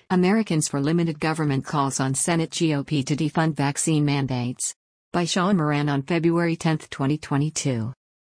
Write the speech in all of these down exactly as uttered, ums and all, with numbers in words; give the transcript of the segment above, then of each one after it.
Americans for Limited Government calls on Senate G O P to defund vaccine mandates. By Sean Moran on February tenth, twenty twenty-two.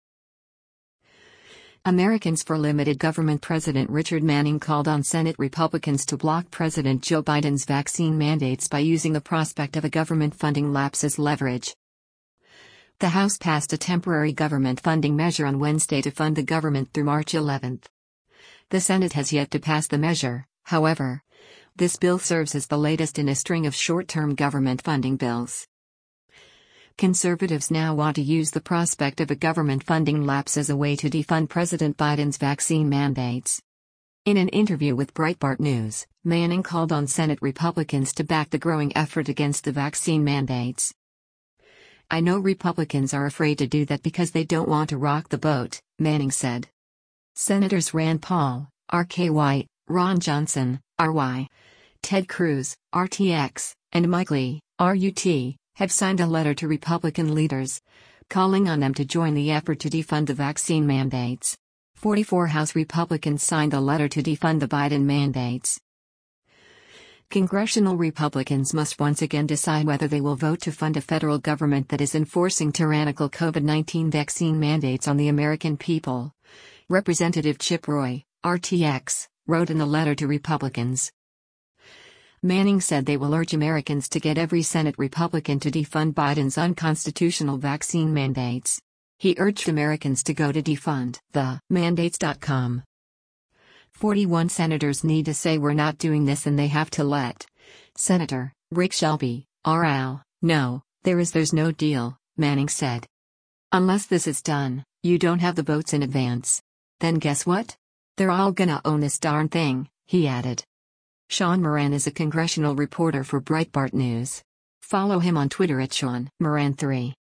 Americans for Limited Government President Richard Manning called on Senate Republicans to block President Joe Biden's vaccine mandates by using the prospect of a government funding lapse as leverage. The House passed a temporary government funding measure on Wednesday to fund the government through March eleventh. The Senate has yet to pass the measure, however. This bill serves as the latest in a string of short-term government funding bills. Conservatives now want to use the prospect of a government funding lapse as a way to defund President Biden's vaccine mandates. In an interview with Breitbart News, Manning called on Senate Republicans to back the growing effort against the vaccine mandates. "I know Republicans are afraid to do that because they don't want to rock the boat," Manning said. Senators Rand Paul, R K Y, Ron Johnson, R Y, Ted Cruz, R T X, and Mike Lee, R U T, have signed a letter to Republican leaders, calling on them to join the effort to defund the vaccine mandates. forty-four House Republicans signed the letter to defund the Biden mandates. Congressional Republicans must once again decide whether they will vote to fund a federal government that is enforcing tyrannical COVID nineteen vaccine mandates on the American people. Representative Chip Roy, R T X, wrote in a letter to Republicans. Manning said they will urge Americans to get every Senate Republican to defund Biden's unconstitutional vaccine mandates. He urged Americans to go to defund the mandates dot com. forty-one senators need to say we're not doing this, and they have to let Senator Rick Shelby, R L, know there is there's no deal, Manning said. Unless this is done, you don't have the votes in advance. Then guess what? They're all gonna own this darn thing, he added. Sean Moran is a congressional reporter for Breitbart News. Follow him on Twitter at Sean Moran three.